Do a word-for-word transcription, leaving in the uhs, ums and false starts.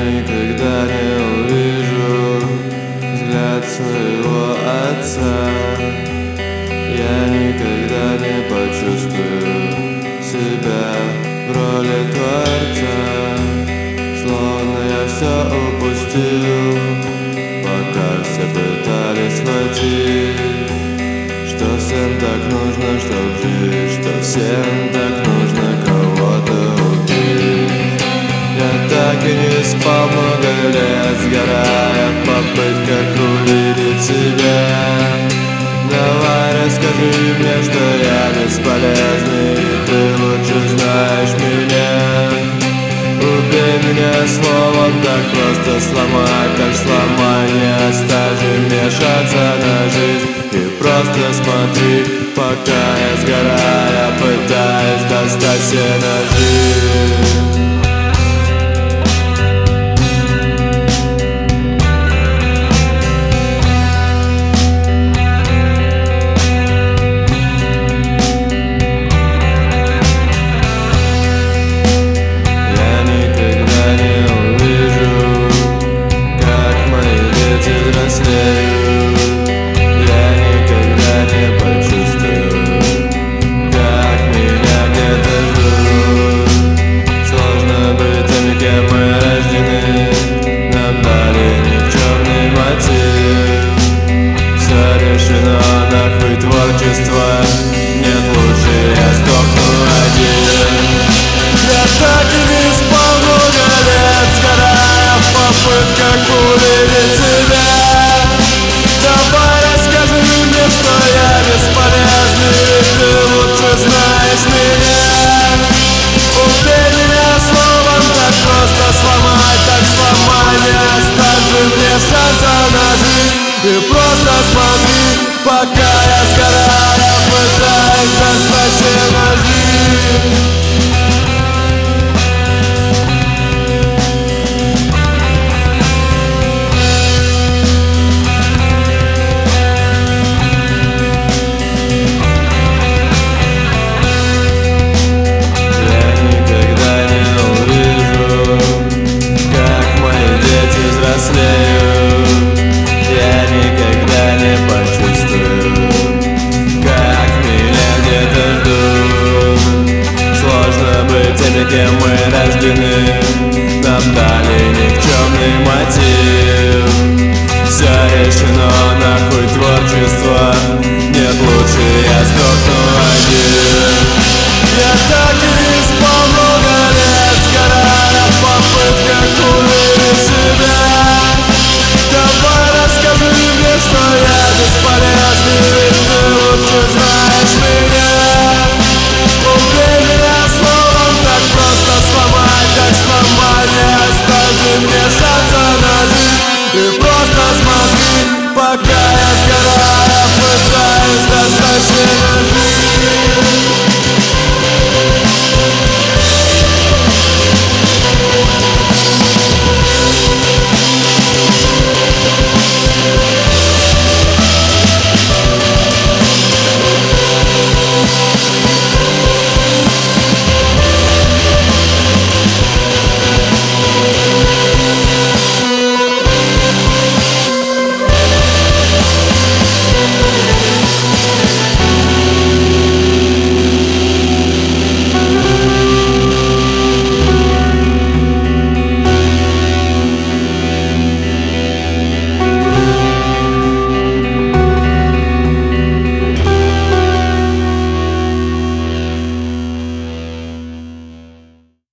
никогда не увижу взгляд своего отца. Я никогда не почувствую себя в роли творца. Словно я все упустил, пока все пытались схватить. Что всем так нужно, чтоб жить, что всем так нужно кого-то убить. Я так и не спал много лет, сгорая в попытках увидеть себя. Давай расскажи мне, что я бесполезный, и ты лучше знаешь меня. Убей меня словом, так просто сломай, так сломай, не оставь же мне шанса на жизнь. И просто смотри, пока я сгораю, пытаюсь достать все ножи. Нет, лучше я сдохну один. Я так и не спал много лет, сгорая в попытках увидеть себя. Давай расскажи мне, что я бесполезный, и ты лучше знаешь меня. Убей меня словом, так просто сломай, так сломай, не оставь же мне шанса на жизнь. И просто смотри, пока я сгораю, пытаюсь достать все ножи. Я никогда не увижу, как мои дети взрослеют. Я никогда не почувствую, как меня где-то ждут. Сложно быть теми, кем мы рождены. Нам дали никчемный мотив. Все решено, нахуй творчество.